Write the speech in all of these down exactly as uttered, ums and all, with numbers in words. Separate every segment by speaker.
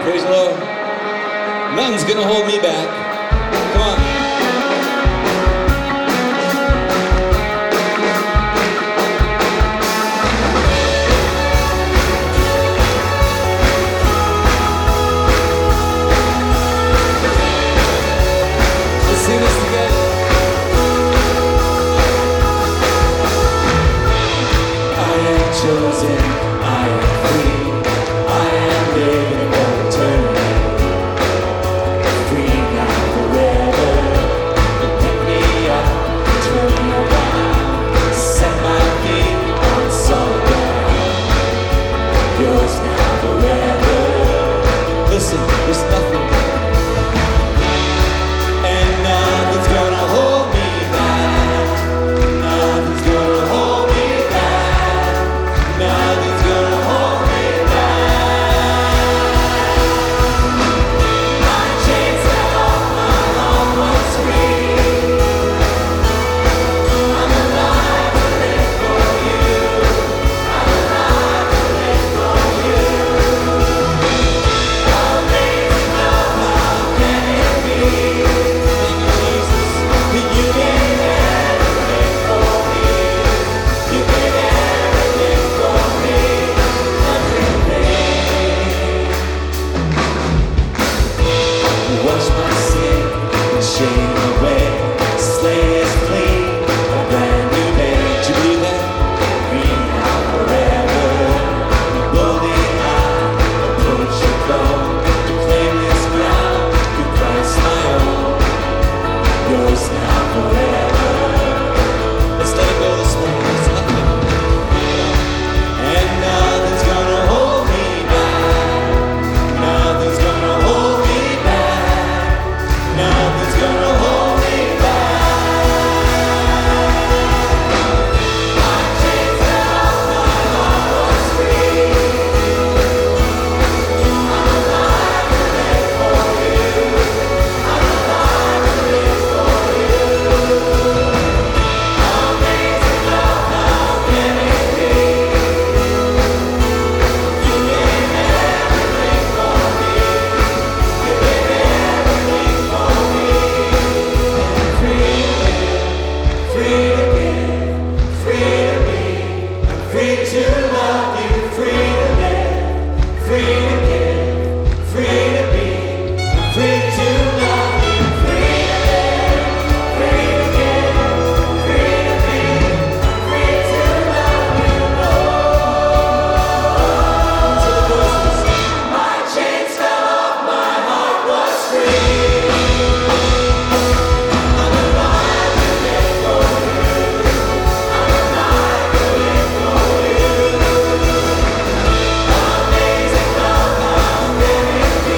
Speaker 1: Praise the Lord. Nothing's gonna hold me back. Come on. Let's sing this together. I am chosen, I am free, I am living for eternity. Free now forever. You pick me up, turn me around, set my feet on solid ground. Yours now forever. Listen, there's nothing, and nothing's gonna hold me back. Nothing's gonna hold me back. Nothing's gonna hold me back. My chains fell off, my heart was free. I'm alive to live for you. I'm alive to live for you. Amazing love, how can it be? Thank you, Jesus, that you gave everything for me. You gave everything for me. Everything. Wash my sin and shame away. Slay is clean, a brand new day. Do you believe that? Free now forever. Boldly I approach your throne to claim this ground through Christ my own. Yours now forever. Let's let it go this morning. There's nothing, and nothing's gonna hold me back. Nothing's gonna hold me back. Nothing's gonna hold me back. My chains fell off, my heart was free. I'm alive to live for you. I'm alive to live for you. Amazing love, how can it be? You gave everything for me. You gave everything for me. Free again, free again, free to be. I'm free to love you, free to live, free again, free to be. I'm free to love you, free to live, free again, free to be. I'm free to love you, Lord. To the voices. My chains fell off, my heart was free. I'm alive to live for you. I'm alive to live for you. Amazing love, how can it be?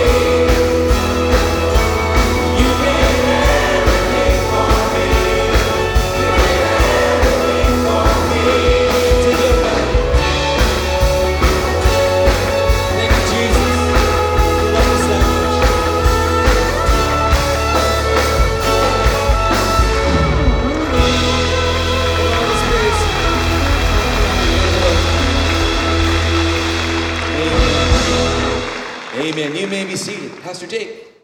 Speaker 1: You gave everything for me. You gave everything for me. Take it back. Thank you, Jesus. You love us that much. Lord, His grace. Amen. Amen. You may be seated. Pastor Jake.